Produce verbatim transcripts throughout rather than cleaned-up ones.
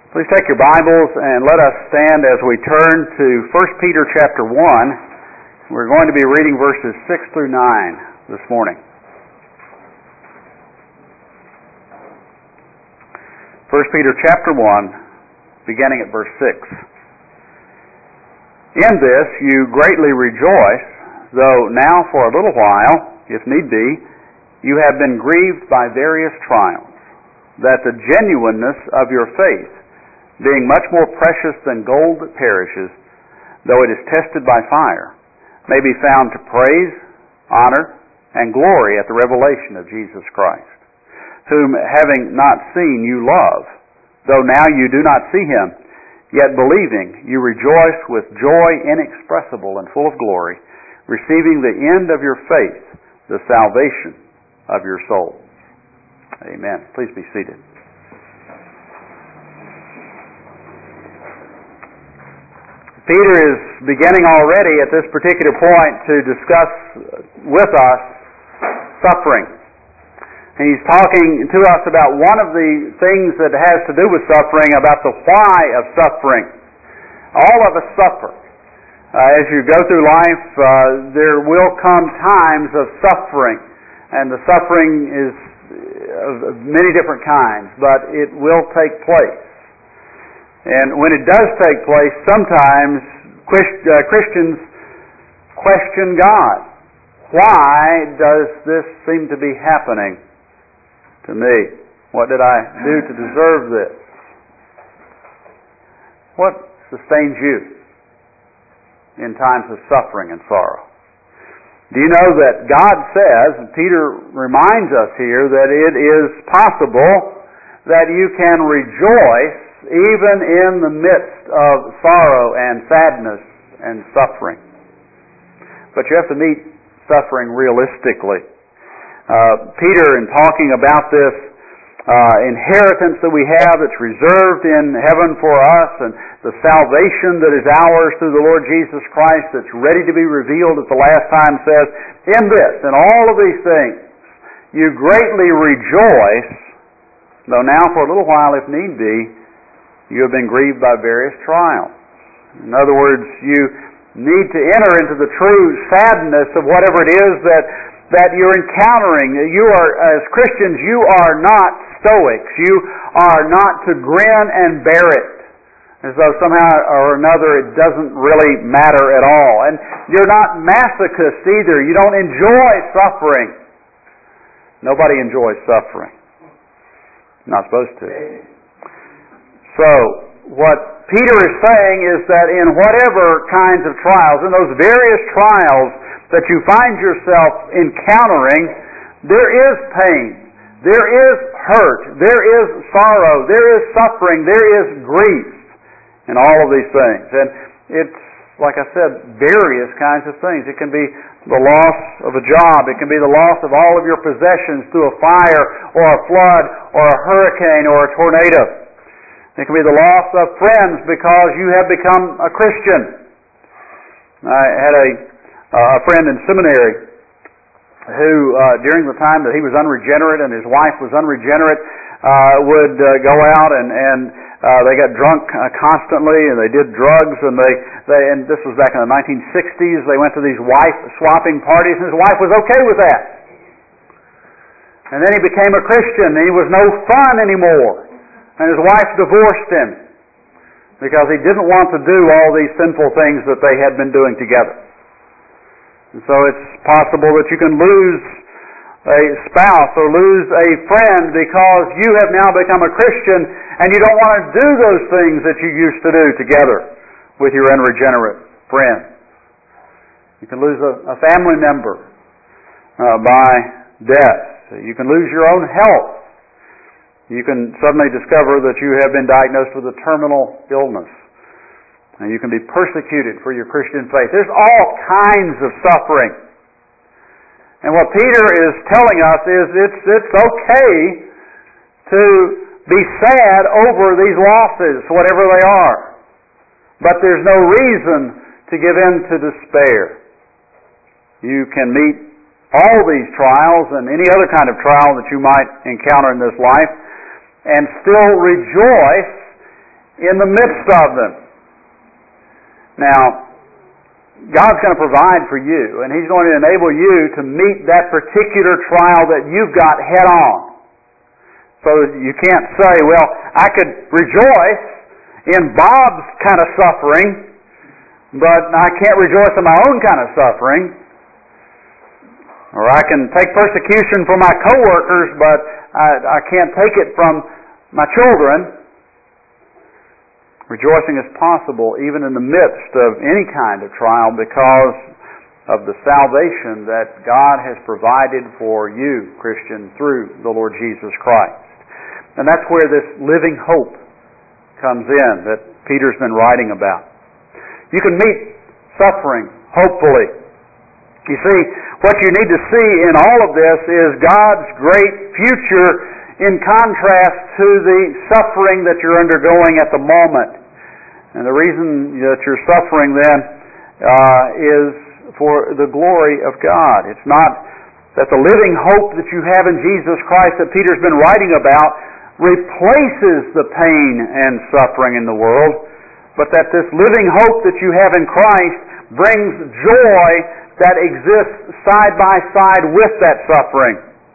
Please take your Bibles and let us stand as we turn to First Peter chapter one. We're going to be reading verses six through nine this morning. First Peter chapter one, beginning at verse six. In this you greatly rejoice, though now for a little while, if need be, you have been grieved by various trials, that the genuineness of your faith, being much more precious than gold that perishes, though it is tested by fire, may be found to praise, honor, and glory at the revelation of Jesus Christ, whom having not seen you love, though now you do not see him, yet believing you rejoice with joy inexpressible and full of glory, receiving the end of your faith, the salvation of your souls. Amen. Please be seated. Peter is beginning already at this particular point to discuss with us suffering. And he's talking to us about one of the things that has to do with suffering, about the why of suffering. All of us suffer. Uh, as you go through life, uh, there will come times of suffering. And the suffering is of many different kinds, but it will take place. And when it does take place, sometimes Christians question God. Why does this seem to be happening to me? What did I do to deserve this? What sustains you in times of suffering and sorrow? Do you know that God says, and Peter reminds us here, that it is possible that you can rejoice even in the midst of sorrow and sadness and suffering. But you have to meet suffering realistically. Uh, Peter, in talking about this uh, inheritance that we have that's reserved in heaven for us, and the salvation that is ours through the Lord Jesus Christ that's ready to be revealed at the last time, says, in this, in all of these things, you greatly rejoice, though now for a little while, if need be, you have been grieved by various trials. In other words, you need to enter into the true sadness of whatever it is that, that you're encountering. You are, as Christians, you are not stoics. You are not to grin and bear it, as though somehow or another it doesn't really matter at all. And you're not masochists either. You don't enjoy suffering. Nobody enjoys suffering. Not supposed to. So, what Peter is saying is that in whatever kinds of trials, in those various trials that you find yourself encountering, there is pain, there is hurt, there is sorrow, there is suffering, there is grief in all of these things. And it's, like I said, various kinds of things. It can be the loss of a job, it can be the loss of all of your possessions through a fire or a flood or a hurricane or a tornado. It can be the loss of friends because you have become a Christian. I had a, uh, a friend in seminary who, uh, during the time that he was unregenerate and his wife was unregenerate, uh, would uh, go out and, and uh, they got drunk uh, constantly, and they did drugs, and they, they and this was back in the nineteen sixties. They went to these wife swapping parties, and his wife was okay with that. And then he became a Christian, and he was no fun anymore. And his wife divorced him because he didn't want to do all these sinful things that they had been doing together. And so it's possible that you can lose a spouse or lose a friend because you have now become a Christian and you don't want to do those things that you used to do together with your unregenerate friend. You can lose a, a family member uh, by death. You can lose your own health. You can suddenly discover that you have been diagnosed with a terminal illness. And you can be persecuted for your Christian faith. There's all kinds of suffering. And what Peter is telling us is it's, it's okay to be sad over these losses, whatever they are. But there's no reason to give in to despair. You can meet all these trials and any other kind of trial that you might encounter in this life and still rejoice in the midst of them. Now, God's going to provide for you, and He's going to enable you to meet that particular trial that you've got head on. So you can't say, well, I could rejoice in Bob's kind of suffering, but I can't rejoice in my own kind of suffering. Or I can take persecution from my coworkers, but I, I can't take it from my children. Rejoicing is possible even in the midst of any kind of trial because of the salvation that God has provided for you, Christian, through the Lord Jesus Christ. And that's where this living hope comes in that Peter's been writing about. You can meet suffering, hopefully. You see, what you need to see in all of this is God's great future in contrast to the suffering that you're undergoing at the moment. And the reason that you're suffering then uh, is for the glory of God. It's not that the living hope that you have in Jesus Christ that Peter's been writing about replaces the pain and suffering in the world, but that this living hope that you have in Christ brings joy that exists side by side with that suffering.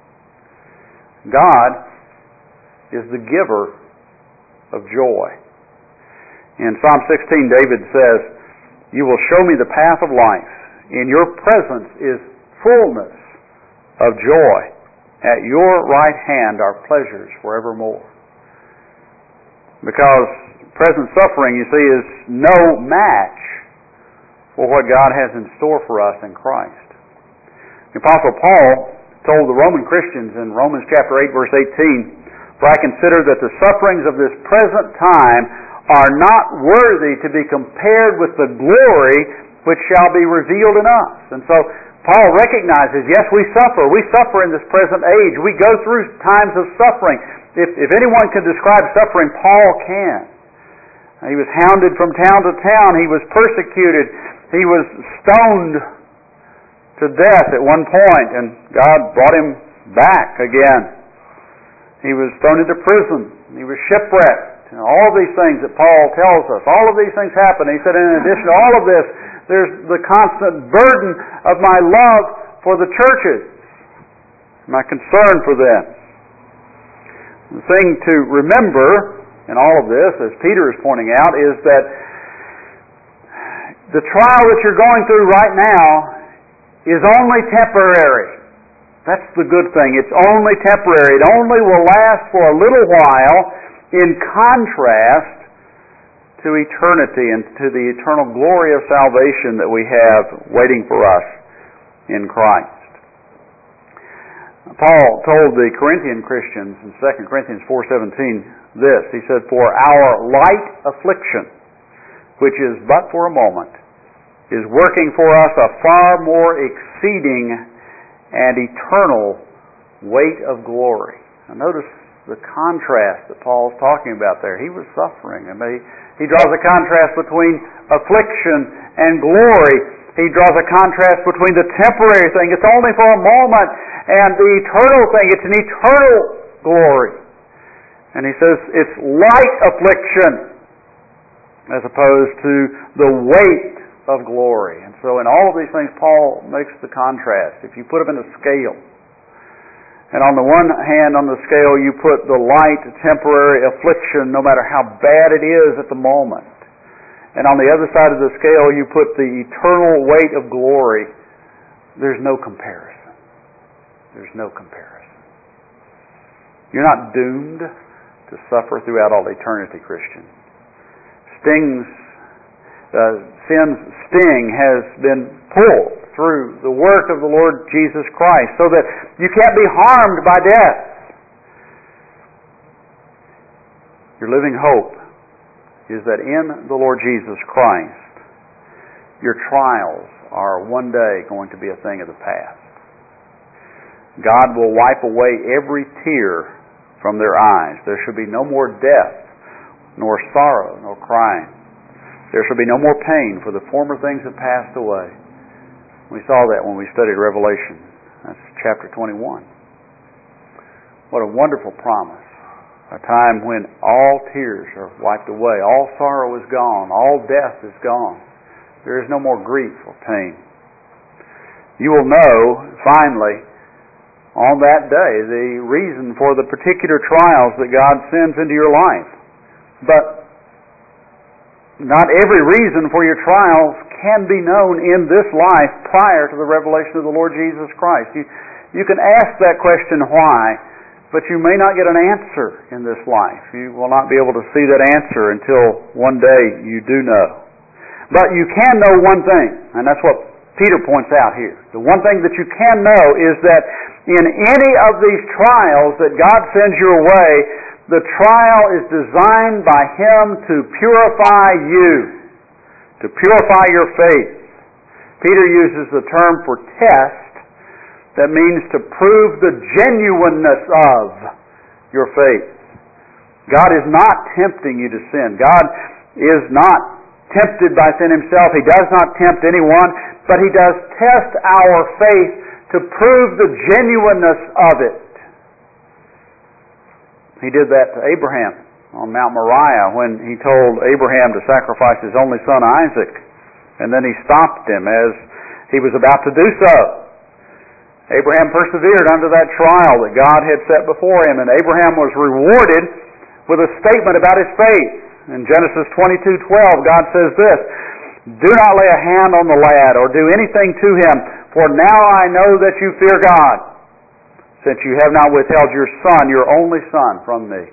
God is the giver of joy. In Psalm sixteen, David says, "You will show me the path of life. In your presence is fullness of joy. At your right hand are pleasures forevermore." Because present suffering, you see, is no match for what God has in store for us in Christ. The Apostle Paul told the Roman Christians in Romans chapter eight, verse eighteen, "For I consider that the sufferings of this present time are not worthy to be compared with the glory which shall be revealed in us." And so Paul recognizes, yes, we suffer. We suffer in this present age. We go through times of suffering. If, if anyone can describe suffering, Paul can. He was hounded from town to town. He was persecuted. He was stoned to death at one point, and God brought him back again. He was thrown into prison. He was shipwrecked. And all of these things that Paul tells us, all of these things happen. He said, in addition to all of this, there's the constant burden of my love for the churches, my concern for them. The thing to remember in all of this, as Peter is pointing out, is that the trial that you're going through right now is only temporary. That's the good thing. It's only temporary. It only will last for a little while in contrast to eternity and to the eternal glory of salvation that we have waiting for us in Christ. Paul told the Corinthian Christians in Second Corinthians four seventeen this. He said, "For our light affliction, which is but for a moment, is working for us a far more exceeding and eternal weight of glory." Now notice the contrast that Paul's talking about there. He was suffering. I mean, he draws a contrast between affliction and glory. He draws a contrast between the temporary thing, it's only for a moment, and the eternal thing, it's an eternal glory. And he says it's light affliction as opposed to the weight of glory. And so in all of these things, Paul makes the contrast. If you put them in a scale, and on the one hand on the scale you put the light temporary affliction, no matter how bad it is at the moment, and on the other side of the scale you put the eternal weight of glory, there's no comparison. There's no comparison. You're not doomed to suffer throughout all eternity, Christian. Stings, uh, sin's sting has been pulled through the work of the Lord Jesus Christ so that you can't be harmed by death. Your living hope is that in the Lord Jesus Christ, your trials are one day going to be a thing of the past. God will wipe away every tear from their eyes. There shall be no more death, nor sorrow, nor crying. There shall be no more pain, for the former things have passed away. We saw that when we studied Revelation. That's chapter twenty-one. What a wonderful promise a time when all tears are wiped away, all sorrow is gone, all death is gone. There is no more grief or pain. You will know, finally, on that day, the reason for the particular trials that God sends into your life. But not every reason for your trials can be known in this life prior to the revelation of the Lord Jesus Christ. You, you can ask that question, why, but you may not get an answer in this life. You will not be able to see that answer until one day you do know. But you can know one thing, and that's what Peter points out here. The one thing that you can know is that in any of these trials that God sends your way, the trial is designed by Him to purify you, to purify your faith. Peter uses the term for test that means to prove the genuineness of your faith. God is not tempting you to sin. God is not tempted by sin Himself. He does not tempt anyone, but He does test our faith to prove the genuineness of it. He did that to Abraham on Mount Moriah when He told Abraham to sacrifice his only son Isaac. And then He stopped him as he was about to do so. Abraham persevered under that trial that God had set before him, and Abraham was rewarded with a statement about his faith. In Genesis twenty-two twelve, God says this, "Do not lay a hand on the lad or do anything to him, for now I know that you fear God, since you have not withheld your son, your only son, from me."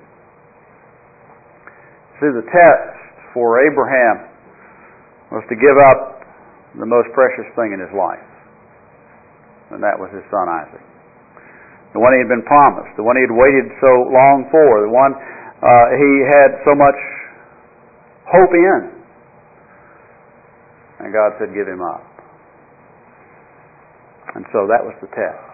See, the test for Abraham was to give up the most precious thing in his life, and that was his son Isaac. The one he had been promised, the one he had waited so long for, the one uh, he had so much hope in. And God said, give him up. And so that was the test.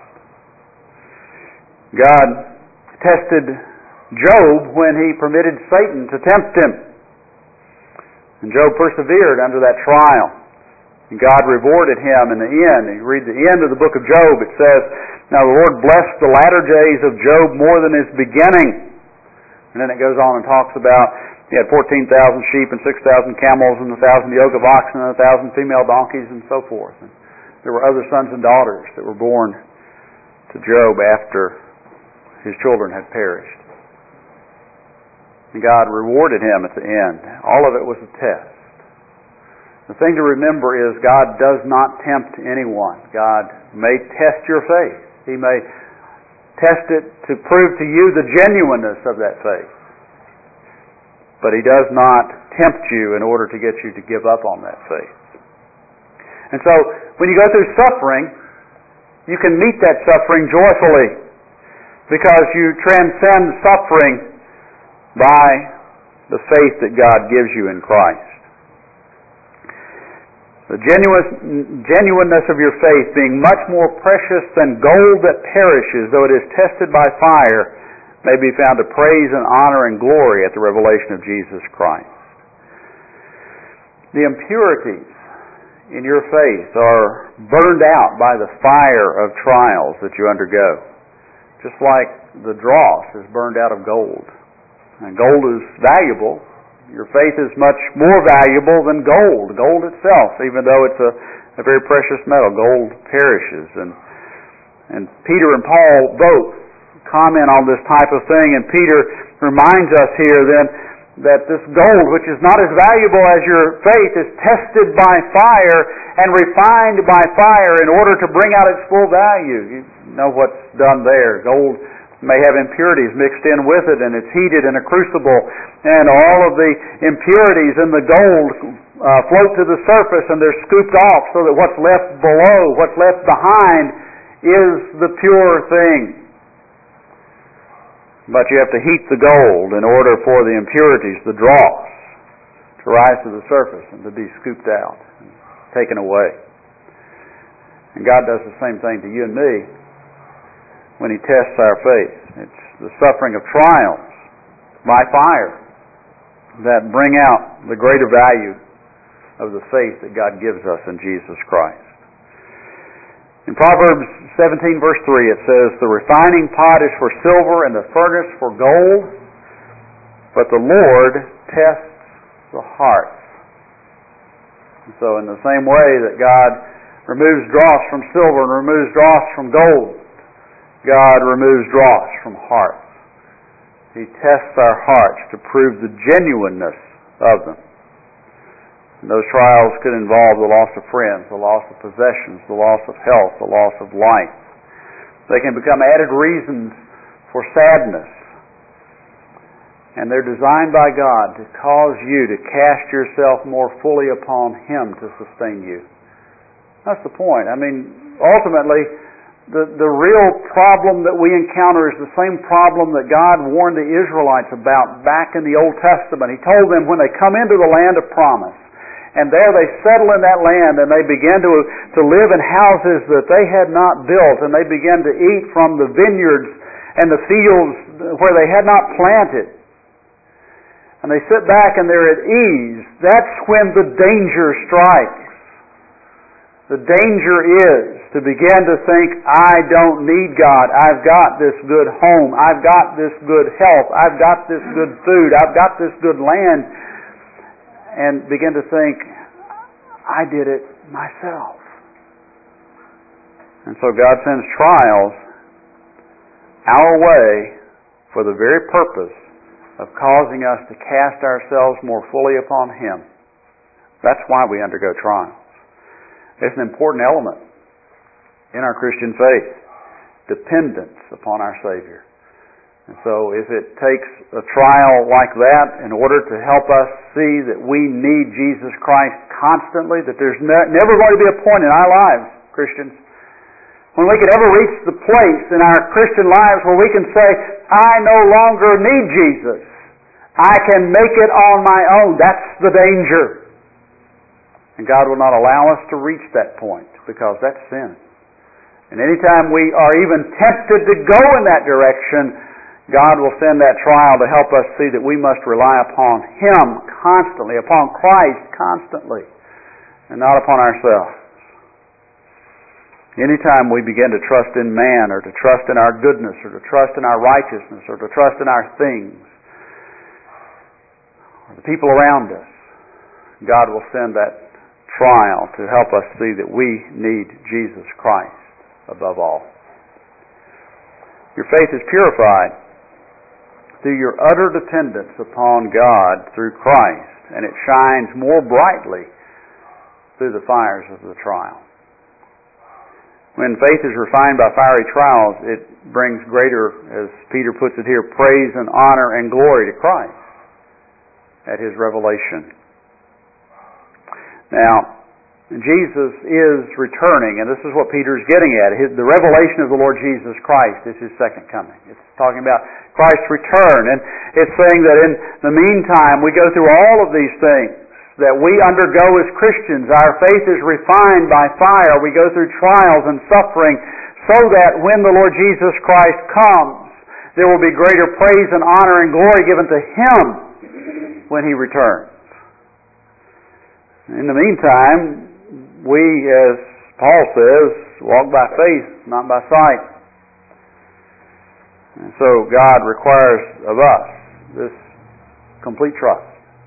God tested Job when He permitted Satan to tempt him. And Job persevered under that trial. And God rewarded him in the end. You read the end of the book of Job, it says, "Now the Lord blessed the latter days of Job more than his beginning." And then it goes on and talks about he had fourteen thousand sheep and six thousand camels and a thousand yoke of oxen and a thousand female donkeys and so forth. And there were other sons and daughters that were born to Job after his children had perished. And God rewarded him at the end. All of it was a test. The thing to remember is God does not tempt anyone. God may test your faith. He may test it to prove to you the genuineness of that faith. But He does not tempt you in order to get you to give up on that faith. And so, when you go through suffering, you can meet that suffering joyfully because you transcend suffering by the faith that God gives you in Christ. The genuine, genuineness of your faith being much more precious than gold that perishes, though it is tested by fire, may be found to praise and honor and glory at the revelation of Jesus Christ. The impurities in your faith are burned out by the fire of trials that you undergo, just like the dross is burned out of gold. And gold is valuable. Your faith is much more valuable than gold. Gold itself, even though it's a, a very precious metal, gold perishes. And, and Peter and Paul both comment on this type of thing, and Peter reminds us here then that this gold, which is not as valuable as your faith, is tested by fire and refined by fire in order to bring out its full value. You know what's done there. Gold may have impurities mixed in with it, and it's heated in a crucible, and all of the impurities in the gold uh, float to the surface, and they're scooped off so that what's left below, what's left behind, is the pure thing. But you have to heat the gold in order for the impurities, the dross, to rise to the surface and to be scooped out and taken away. And God does the same thing to you and me when He tests our faith. It's the suffering of trials by fire that bring out the greater value of the faith that God gives us in Jesus Christ. In Proverbs seventeen verse three it says, "The refining pot is for silver and the furnace for gold, but the Lord tests the hearts. And so in the same way that God removes dross from silver and removes dross from gold, God removes dross from hearts. He tests our hearts to prove the genuineness of them. And those trials could involve the loss of friends, the loss of possessions, the loss of health, the loss of life. They can become added reasons for sadness. And they're designed by God to cause you to cast yourself more fully upon Him to sustain you. That's the point. I mean, ultimately, the, the real problem that we encounter is the same problem that God warned the Israelites about back in the Old Testament. He told them when they come into the land of promise, and there they settle in that land, and they begin to, to live in houses that they had not built, and they begin to eat from the vineyards and the fields where they had not planted. And they sit back and they're at ease. That's when the danger strikes. The danger is to begin to think, I don't need God. I've got this good home. I've got this good health. I've got this good food. I've got this good land. And begin to think, I did it myself. And so God sends trials our way for the very purpose of causing us to cast ourselves more fully upon Him. That's why we undergo trials. It's an important element in our Christian faith, dependence upon our Savior. And so if it takes a trial like that in order to help us see that we need Jesus Christ constantly, that there's ne- never going to be a point in our lives, Christians, when we could ever reach the place in our Christian lives where we can say, I no longer need Jesus. I can make it on my own. That's the danger. And God will not allow us to reach that point because that's sin. And anytime we are even tempted to go in that direction, God will send that trial to help us see that we must rely upon Him constantly, upon Christ constantly, and not upon ourselves. Anytime we begin to trust in man, or to trust in our goodness, or to trust in our righteousness, or to trust in our things, or the people around us, God will send that trial to help us see that we need Jesus Christ above all. Your faith is purified through your utter dependence upon God through Christ, and it shines more brightly through the fires of the trial. When faith is refined by fiery trials, it brings greater, as Peter puts it here, praise and honor and glory to Christ at His revelation. Now, Jesus is returning, and this is what Peter is getting at. His, the revelation of the Lord Jesus Christ is His second coming. It's talking about Christ's return, and it's saying that in the meantime we go through all of these things that we undergo as Christians. Our faith is refined by fire. We go through trials and suffering so that when the Lord Jesus Christ comes, there will be greater praise and honor and glory given to Him when He returns. In the meantime, we, as Paul says, walk by faith, not by sight. And so God requires of us this complete trust.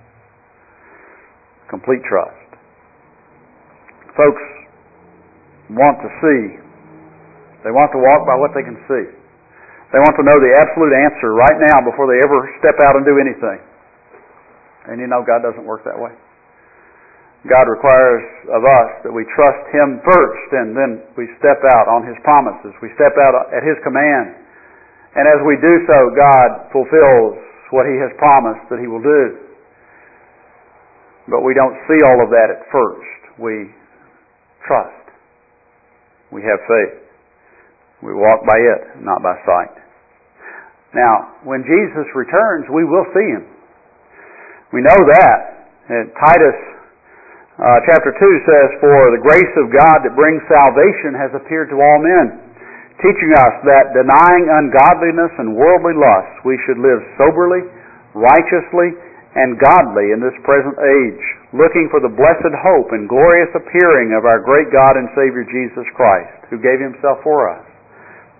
Complete trust. Folks want to see. They want to walk by what they can see. They want to know the absolute answer right now before they ever step out and do anything. And you know God doesn't work that way. God requires of us that we trust Him first, and then we step out on His promises. We step out at His command. And as we do so, God fulfills what He has promised that He will do. But we don't see all of that at first. We trust. We have faith. We walk by it, not by sight. Now, when Jesus returns, we will see Him. We know that. And Titus uh, chapter two says, For the grace of God that brings salvation has appeared to all men, teaching us that denying ungodliness and worldly lusts, we should live soberly, righteously, and godly in this present age, looking for the blessed hope and glorious appearing of our great God and Savior Jesus Christ, who gave Himself for us,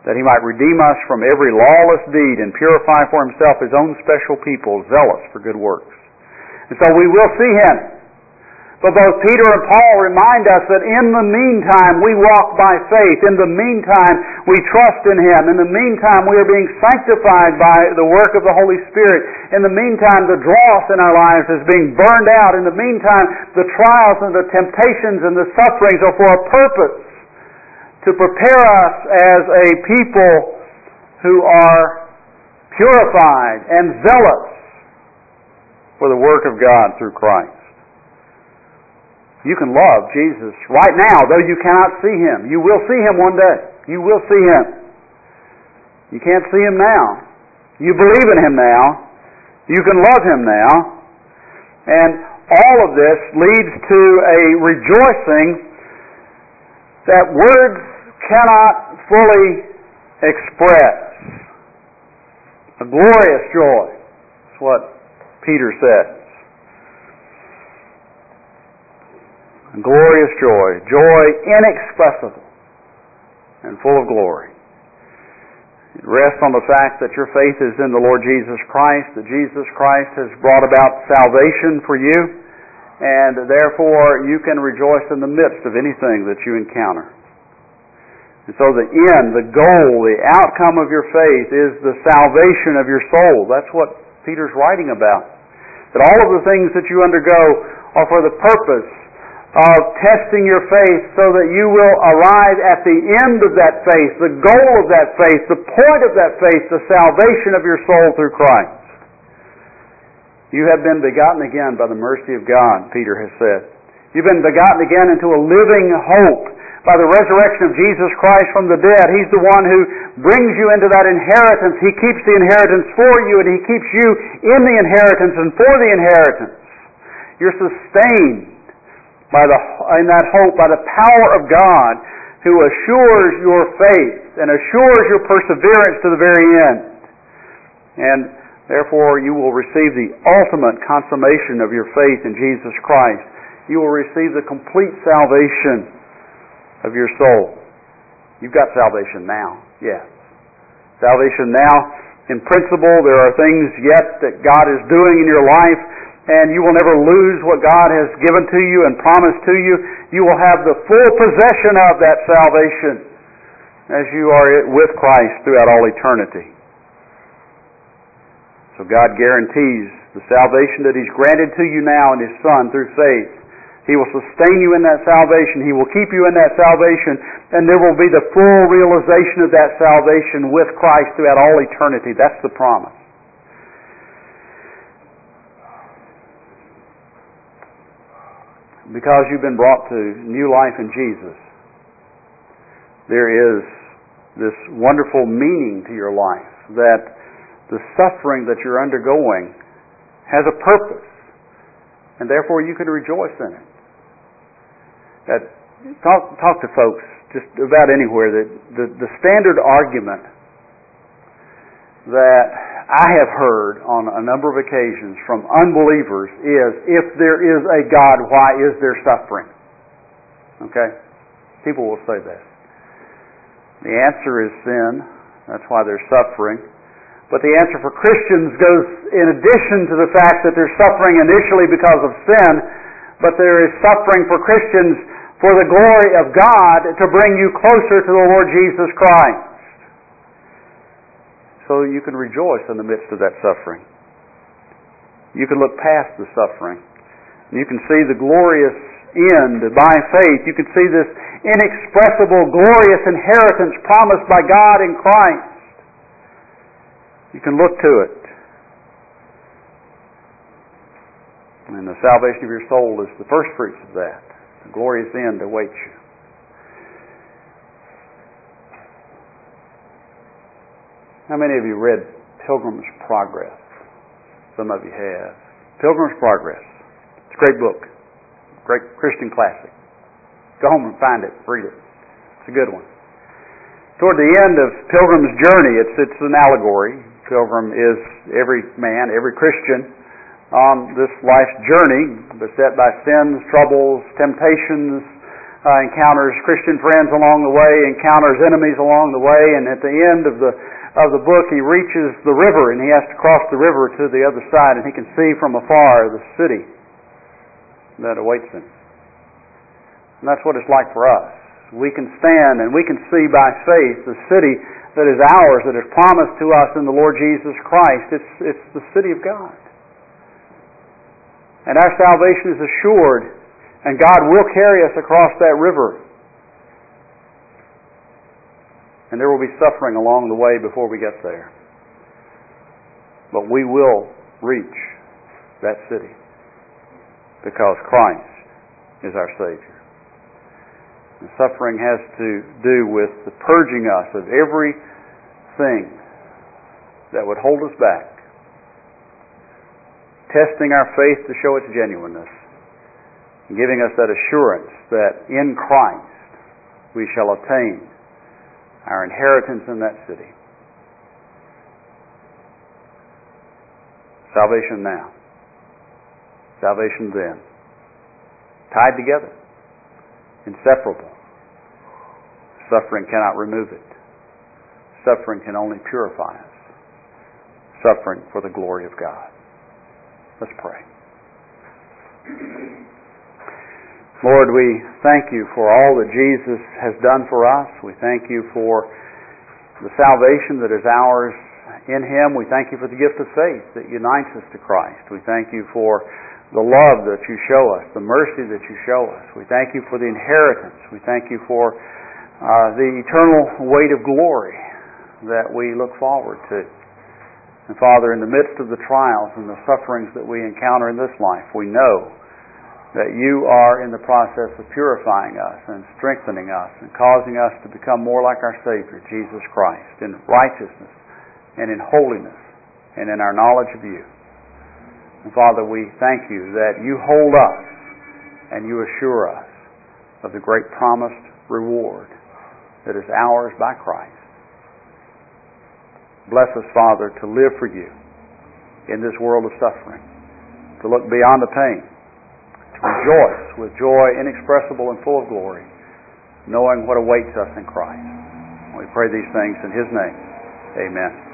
that He might redeem us from every lawless deed and purify for Himself His own special people, zealous for good works. And so we will see Him. But both Peter and Paul remind us that in the meantime we walk by faith. In the meantime we trust in Him. In the meantime we are being sanctified by the work of the Holy Spirit. In the meantime the dross in our lives is being burned out. In the meantime the trials and the temptations and the sufferings are for a purpose, to prepare us as a people who are purified and zealous for the work of God through Christ. You can love Jesus right now, though you cannot see Him. You will see Him one day. You will see Him. You can't see Him now. You believe in Him now. You can love Him now. And all of this leads to a rejoicing that words cannot fully express. A glorious joy is what Peter says. A glorious joy, joy inexpressible and full of glory. It rests on the fact that your faith is in the Lord Jesus Christ, that Jesus Christ has brought about salvation for you, and therefore you can rejoice in the midst of anything that you encounter. And so the end, the goal, the outcome of your faith is the salvation of your soul. That's what Peter's writing about. That all of the things that you undergo are for the purpose of testing your faith so that you will arrive at the end of that faith, the goal of that faith, the point of that faith, the salvation of your soul through Christ. You have been begotten again by the mercy of God, Peter has said. You've been begotten again into a living hope by the resurrection of Jesus Christ from the dead. He's the one who brings you into that inheritance. He keeps the inheritance for you, and He keeps you in the inheritance and for the inheritance. You're sustained by the, in that hope, by the power of God, who assures your faith and assures your perseverance to the very end. And therefore you will receive the ultimate consummation of your faith in Jesus Christ. You will receive the complete salvation of your soul. You've got salvation now, yes. Salvation now, in principle, there are things yet that God is doing in your life, and you will never lose what God has given to you and promised to you. You will have the full possession of that salvation as you are with Christ throughout all eternity. So God guarantees the salvation that He's granted to you now in His Son through faith. He will sustain you in that salvation. He will keep you in that salvation, and there will be the full realization of that salvation with Christ throughout all eternity. That's the promise. Because you've been brought to new life in Jesus, there is this wonderful meaning to your life, that the suffering that you're undergoing has a purpose, and therefore you can rejoice in it. That talk, talk to folks just about anywhere. That the, the standard argument that I have heard on a number of occasions from unbelievers is, if there is a God, why is there suffering? Okay? People will say that. The answer is sin. That's why there's suffering. But the answer for Christians goes in addition to the fact that there's suffering initially because of sin, but there is suffering for Christians for the glory of God to bring you closer to the Lord Jesus Christ. So you can rejoice in the midst of that suffering. You can look past the suffering. You can see the glorious end by faith. You can see this inexpressible, glorious inheritance promised by God in Christ. You can look to it. And the salvation of your soul is the first fruits of that. The glorious end awaits you. How many of you read Pilgrim's Progress? Some of you have. Pilgrim's Progress. It's a great book. Great Christian classic. Go home and find it. Read it. It's a good one. Toward the end of Pilgrim's journey, it's, it's an allegory. Pilgrim is every man, every Christian on this life's journey, beset by sins, troubles, temptations, uh, encounters Christian friends along the way, encounters enemies along the way, and at the end of the of the book he reaches the river, and he has to cross the river to the other side, and he can see from afar the city that awaits him. And that's what it's like for us. We can stand and we can see by faith the city that is ours, that is promised to us in the Lord Jesus Christ. It's, it's the city of God. And our salvation is assured, and God will carry us across that river. And there will be suffering along the way before we get there. But we will reach that city because Christ is our Savior. And suffering has to do with the purging us of everything that would hold us back, testing our faith to show its genuineness, and giving us that assurance that in Christ we shall attain our inheritance in that city. Salvation now. Salvation then. Tied together. Inseparable. Suffering cannot remove it. Suffering can only purify us. Suffering for the glory of God. Let's pray. Lord, we thank you for all that Jesus has done for us. We thank you for the salvation that is ours in Him. We thank you for the gift of faith that unites us to Christ. We thank you for the love that you show us, the mercy that you show us. We thank you for the inheritance. We thank you for uh, the eternal weight of glory that we look forward to. And Father, in the midst of the trials and the sufferings that we encounter in this life, we know that you are in the process of purifying us and strengthening us and causing us to become more like our Savior, Jesus Christ, in righteousness and in holiness and in our knowledge of you. And Father, we thank you that you hold us and you assure us of the great promised reward that is ours by Christ. Bless us, Father, to live for you in this world of suffering, to look beyond the pain, to rejoice with joy inexpressible and full of glory, knowing what awaits us in Christ. We pray these things in His name. Amen.